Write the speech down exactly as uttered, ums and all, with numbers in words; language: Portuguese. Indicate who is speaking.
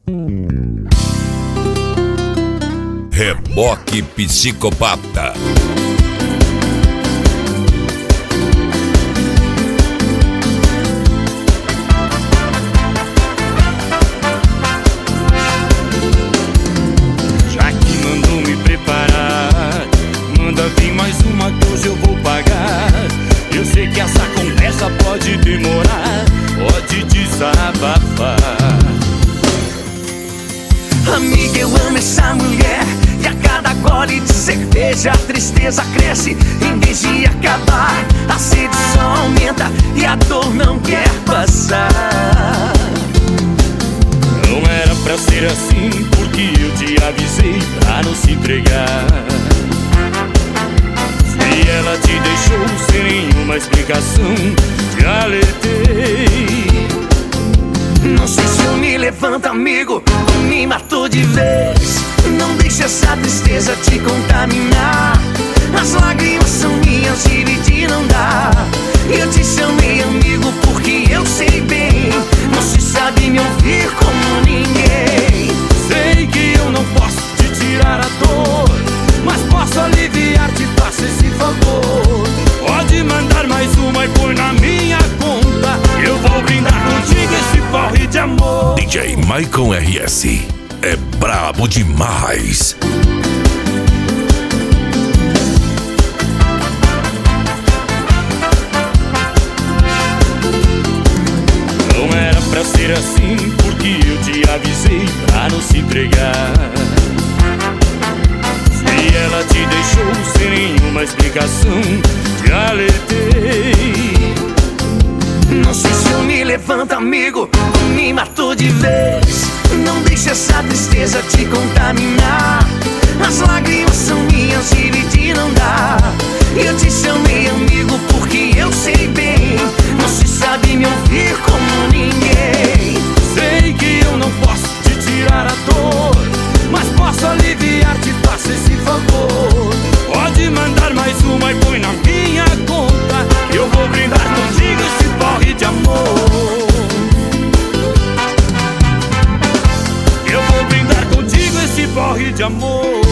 Speaker 1: Reboque Psicopata.
Speaker 2: Já que mandou me preparar, manda vir mais uma que hoje eu vou pagar. Eu sei que essa conversa pode demorar, pode desabafar.
Speaker 3: Amiga, eu amo essa mulher, e a cada gole de cerveja a tristeza cresce. Em vez de acabar, a sede só aumenta e a dor não quer passar.
Speaker 2: Não era pra ser assim, porque eu te avisei pra não se entregar. Se ela te deixou sem nenhuma explicação, te alertei.
Speaker 3: Não sei se eu me levanto, amigo, me matou de vez. Não deixe essa tristeza te contaminar. As lágrimas são minhas, dividir não dá. Eu te chamei amigo porque eu sei bem, você sabe me ouvir como ninguém.
Speaker 2: Sei que eu não posso te tirar a dor, mas posso aliviar, te faço esse favor. Pode mandar mais uma e põe na minha conta. Eu vou brindar contigo esse porre de amor.
Speaker 1: D J Maicon R S é brabo demais.
Speaker 2: Não era pra ser assim, porque eu te avisei pra não se entregar. Se ela te deixou sem nenhuma explicação, te alertei.
Speaker 3: Não sei se eu me levanto, amigo, me matou de vez. Não deixe essa tristeza te contaminar. As lágrimas são minhas, dividir não dá. Eu te chamei amigo porque eu sei bem, você sabe me ouvir como ninguém.
Speaker 2: Sei que eu não posso te tirar a dor, mas posso aliviar, te faço esse favor. Pode mandar mais uma e põe na minha conta. Eu vou brindar contigo esse porre de amor. Eu vou brindar contigo esse porre de amor.